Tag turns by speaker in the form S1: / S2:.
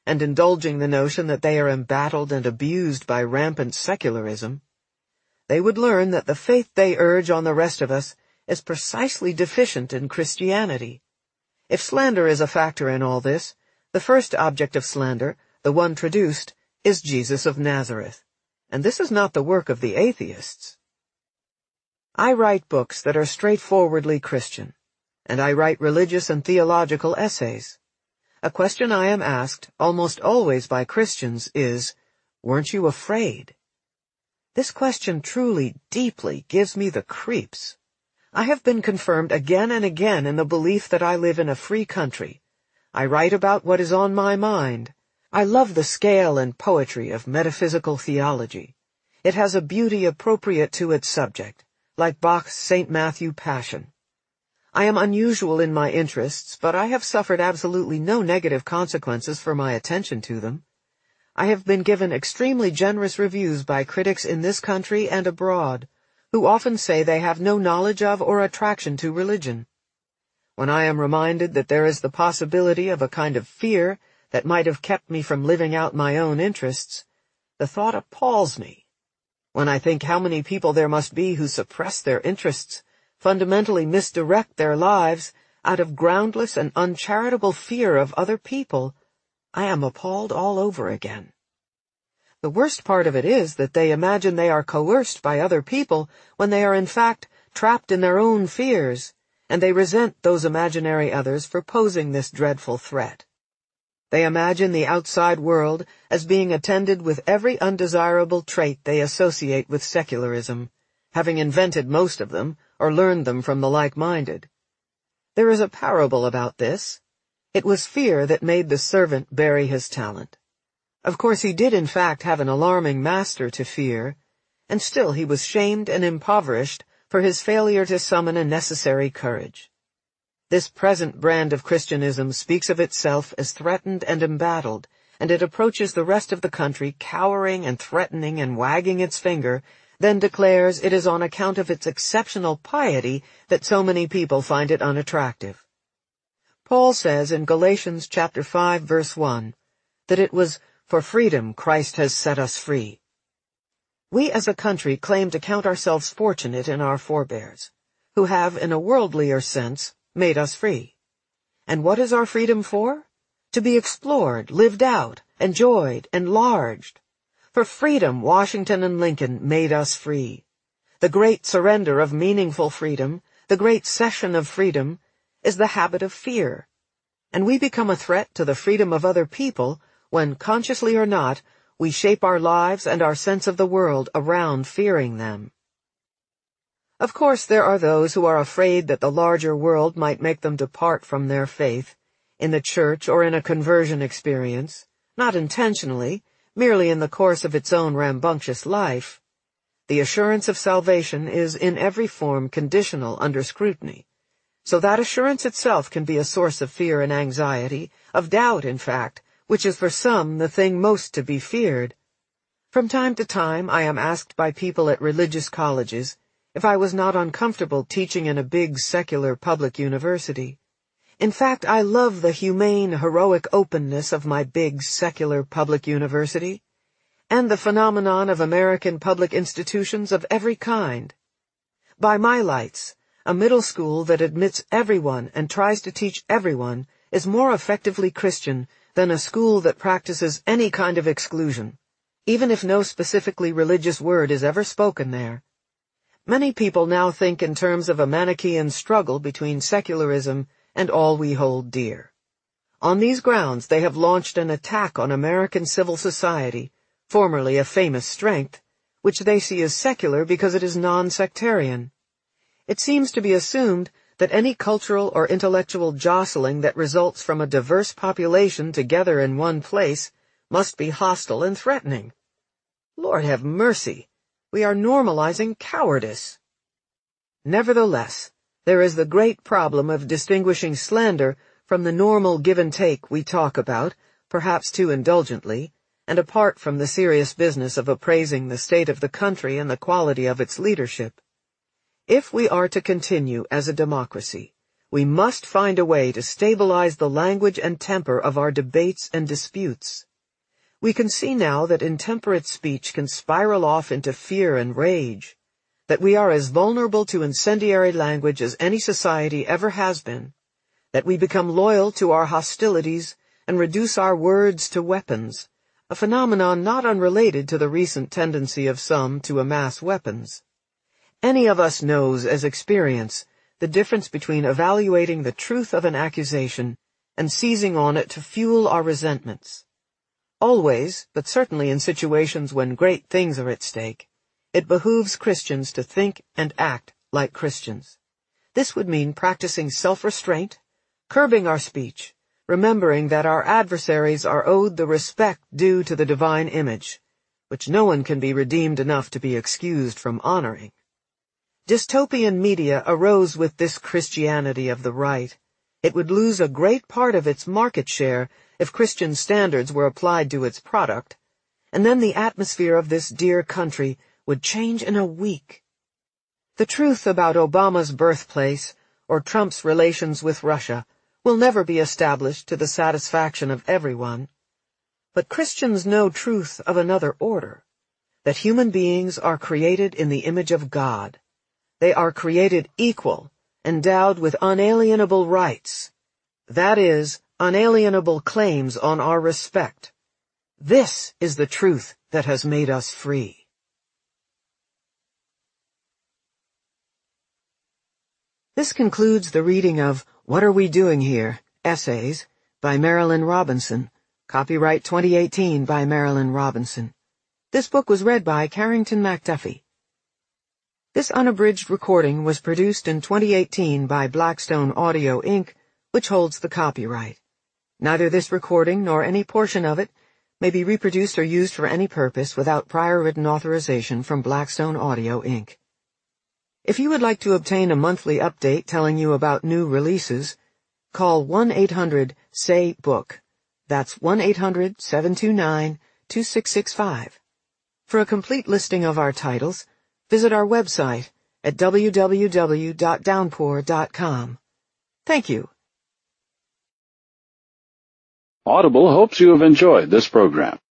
S1: and indulging the notion that they are embattled and abused by rampant secularism, they would learn that the faith they urge on the rest of us is precisely deficient in Christianity. If slander is a factor in all this, the first object of slander, the one traduced, is Jesus of Nazareth. And this is not the work of the atheists. I write books that are straightforwardly Christian, and I write religious and theological essays. A question I am asked, almost always by Christians, is, "Weren't you afraid?" This question truly, deeply gives me the creeps. I have been confirmed again and again in the belief that I live in a free country. I write about what is on my mind. I love the scale and poetry of metaphysical theology. It has a beauty appropriate to its subject, like Bach's St. Matthew Passion. I am unusual in my interests, but I have suffered absolutely no negative consequences for my attention to them. I have been given extremely generous reviews by critics in this country and abroad, who often say they have no knowledge of or attraction to religion. When I am reminded that there is the possibility of a kind of fear that might have kept me from living out my own interests, the thought appalls me. When I think how many people there must be who suppress their interests, fundamentally misdirect their lives, out of groundless and uncharitable fear of other people, I am appalled all over again. The worst part of it is that they imagine they are coerced by other people when they are in fact trapped in their own fears, and they resent those imaginary others for posing this dreadful threat. They imagine the outside world as being attended with every undesirable trait they associate with secularism, having invented most of them or learned them from the like-minded. There is a parable about this. It was fear that made the servant bury his talent. Of course he did in fact have an alarming master to fear, and still he was shamed and impoverished for his failure to summon a necessary courage. This present brand of Christianism speaks of itself as threatened and embattled, and it approaches the rest of the country cowering and threatening and wagging its finger, then declares it is on account of its exceptional piety that so many people find it unattractive. Paul says in Galatians chapter 5 verse 1 that it was for freedom Christ has set us free. We as a country claim to count ourselves fortunate in our forebears, who have, in a worldlier sense, made us free. And what is our freedom for? To be explored, lived out, enjoyed, enlarged. For freedom, Washington and Lincoln made us free. The great surrender of meaningful freedom, the great cession of freedom, is the habit of fear. And we become a threat to the freedom of other people when, consciously or not, we shape our lives and our sense of the world around fearing them. Of course, there are those who are afraid that the larger world might make them depart from their faith, in the church or in a conversion experience, not intentionally, merely in the course of its own rambunctious life. The assurance of salvation is in every form conditional under scrutiny, so that assurance itself can be a source of fear and anxiety, of doubt, in fact, which is for some the thing most to be feared. From time to time I am asked by people at religious colleges if I was not uncomfortable teaching in a big secular public university. In fact, I love the humane, heroic openness of my big secular public university, and the phenomenon of American public institutions of every kind. By my lights, a middle school that admits everyone and tries to teach everyone is more effectively Christian than a school that practices any kind of exclusion, even if no specifically religious word is ever spoken there. Many people now think in terms of a Manichaean struggle between secularism and all we hold dear. On these grounds they have launched an attack on American civil society, formerly a famous strength, which they see as secular because it is non-sectarian. It seems to be assumed that any cultural or intellectual jostling that results from a diverse population together in one place must be hostile and threatening. Lord have mercy, we are normalizing cowardice. Nevertheless, there is the great problem of distinguishing slander from the normal give and take we talk about, perhaps too indulgently, and apart from the serious business of appraising the state of the country and the quality of its leadership. If we are to continue as a democracy, we must find a way to stabilize the language and temper of our debates and disputes. We can see now that intemperate speech can spiral off into fear and rage, that we are as vulnerable to incendiary language as any society ever has been, that we become loyal to our hostilities and reduce our words to weapons, a phenomenon not unrelated to the recent tendency of some to amass weapons. Any of us knows as experience the difference between evaluating the truth of an accusation and seizing on it to fuel our resentments. Always, but certainly in situations when great things are at stake, it behooves Christians to think and act like Christians. This would mean practicing self-restraint, curbing our speech, remembering that our adversaries are owed the respect due to the divine image, which no one can be redeemed enough to be excused from honoring. Dystopian media arose with this Christianity of the right. It would lose a great part of its market share if Christian standards were applied to its product, and then the atmosphere of this dear country would change in a week. The truth about Obama's birthplace or Trump's relations with Russia will never be established to the satisfaction of everyone. But Christians know truth of another order, that human beings are created in the image of God. They are created equal, endowed with unalienable rights. That is, unalienable claims on our respect. This is the truth that has made us free. This concludes the reading of What Are We Doing Here? Essays by Marilynne Robinson. Copyright 2018 by Marilynne Robinson. This book was read by Carrington McDuffie. This unabridged recording was produced in 2018 by Blackstone Audio, Inc., which holds the copyright. Neither this recording nor any portion of it may be reproduced or used for any purpose without prior written authorization from Blackstone Audio, Inc. If you would like to obtain a monthly update telling you about new releases, call 1-800-SAY-BOOK. That's 1-800-729-2665. For a complete listing of our titles, visit our website at www.downpour.com. Thank you.
S2: Audible hopes you have enjoyed this program.